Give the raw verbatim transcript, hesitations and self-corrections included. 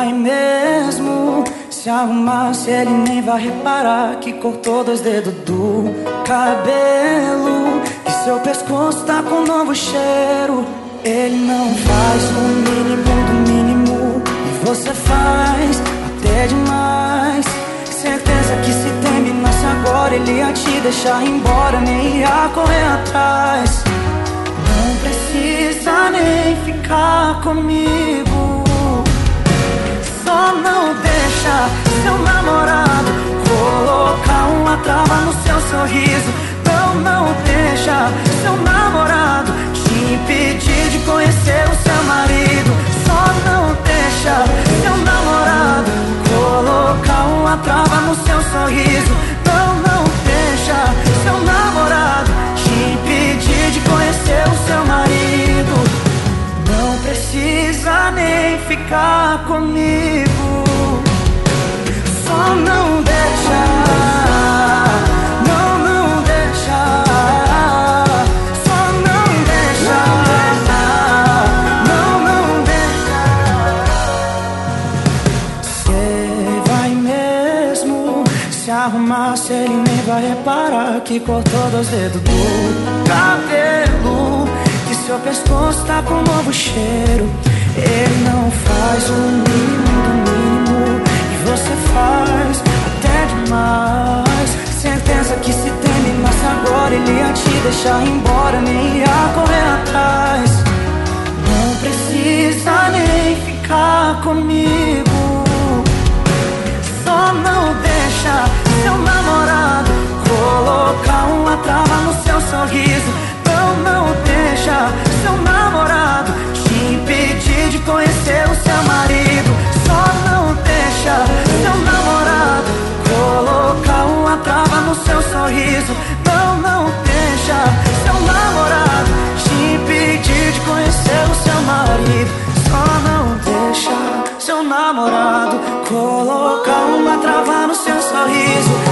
vai mesmo se arrumar, se ele nem vai reparar que cortou dois dedos do cabelo, que seu pescoço tá com um novo cheiro. Ele não faz o mínimo do mínimo e você faz até demais. Certeza que se terminasse agora ele ia te deixar embora, nem ia correr atrás. Não precisa nem ficar comigo, só não deixa seu namorado colocar uma trava no seu sorriso. Não, não deixa seu namorado te impedir de conhecer o seu marido. Só não deixa seu namorado colocar uma trava no seu sorriso. Não, não deixa seu namorado te impedir de conhecer o seu marido. Não precisa nem ficar comigo, só não deixa, não, não deixa, só não deixa, não, não deixa. Cê vai mesmo se arrumar, se ele nem vai reparar que cortou dois dedos do cabelo, que seu pescoço tá com um novo cheiro. Ele não faz o mínimo do mínimo e você faz até demais. Certeza que se terminasse agora ele ia te deixar embora, nem ia correr atrás. Não precisa nem ficar comigo, só não deixa seu namorado colocar uma trava no seu sorriso. Não, não deixa seu namorado te impedir de conhecer o seu marido. Só não deixa seu namorado colocar uma trava no seu sorriso. Não, não deixa seu namorado te impedir de conhecer o seu marido. Só não deixa seu namorado colocar uma trava no seu sorriso.